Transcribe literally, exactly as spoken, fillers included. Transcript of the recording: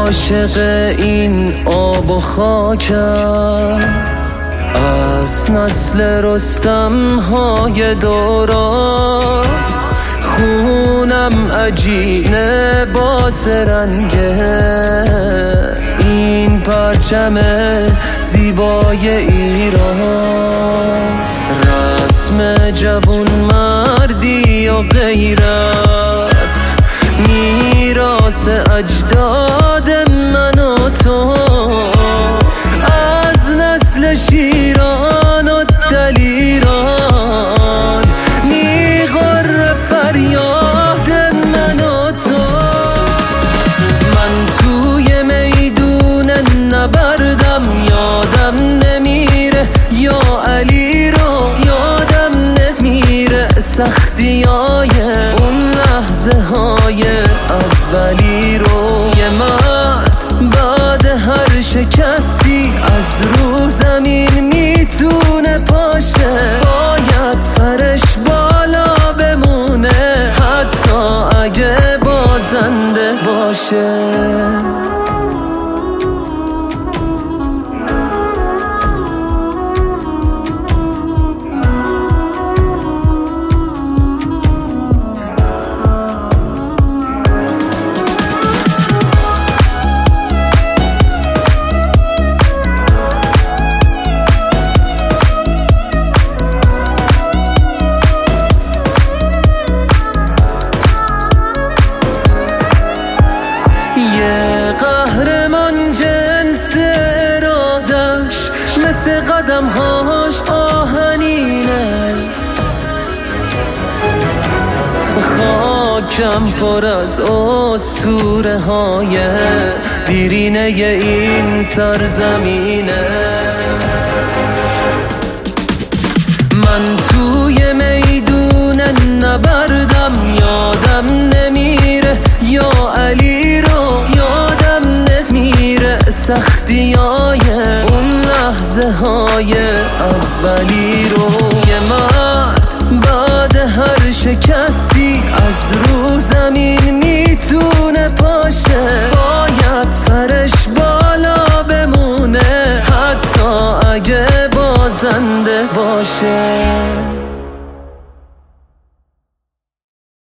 عاشق این آب و خاکم، از نسل رستم های دوران. خونم عجینه باس رنگه این پرچم زیبای ایران. رسم جوون مردی و غیرت، میراث اجداد من و تو. از نسل شیران و دلیران میغره فریاد من و تو. من توی میدون نبردم، یادم نمیره یا علی رو یادم نمیره. سختیای اون لحظه های اولی رو، یه مرد بعد هر شکستی از رو زمین میتونه پاشه. باید سرش بالا بمونه حتی اگه بازنده باشه. قهرمان جنس ارادش مثل قدم هاش آهنینه. خاکم پر از اسطوره های دیرینه این سرزمینه. من توی میدون نبردم، یادم نمیره یا علی رو یادم نمیره. سختیای اون لحظه های اولی رو، یه